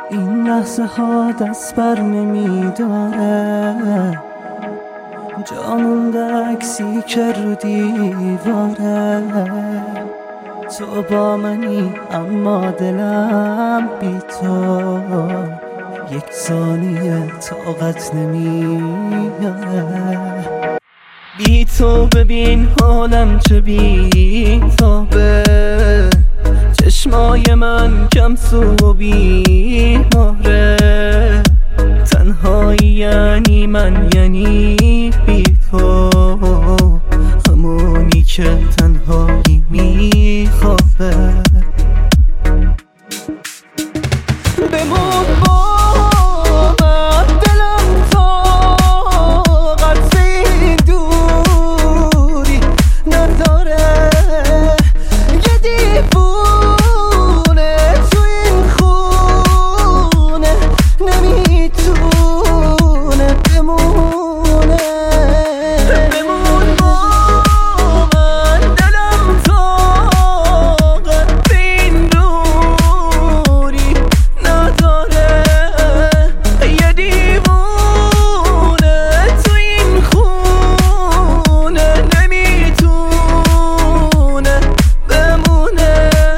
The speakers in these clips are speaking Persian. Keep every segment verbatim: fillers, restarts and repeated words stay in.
این لحظه ها دست بر نمی داره، جا مونده عکسی که رو دیواره. تو با منی اما دلم بی تو یک ثانیه طاقت نمیاره. بی تو ببین حالم چه بی تابه، چشمای من کم سو و بیماره. تنهایی یعنی من یعنی بی تو، همونی که تنهایی میخوابه. بمون با من دلم طاقت این دوری نداره. یه دیوونه تو این خونه نمیتونه بمونه. بمون با من دلم طاقت این دوری نداره. یه دیوونه تو این خونه نمیتونه بمونه.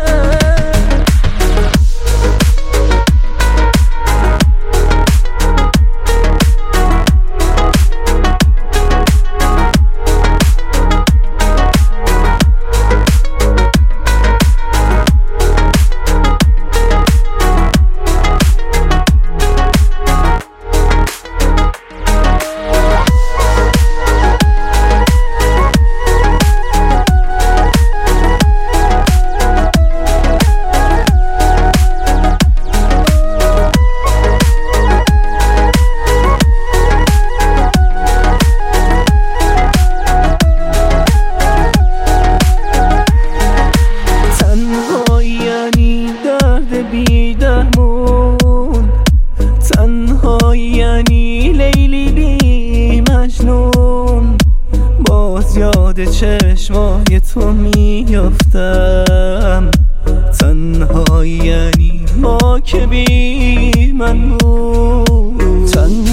تنهایی یعنی لیلی بی مجنون، باز یاد چشمای تو میافتم. تنهایی یعنی ما که بی من بود.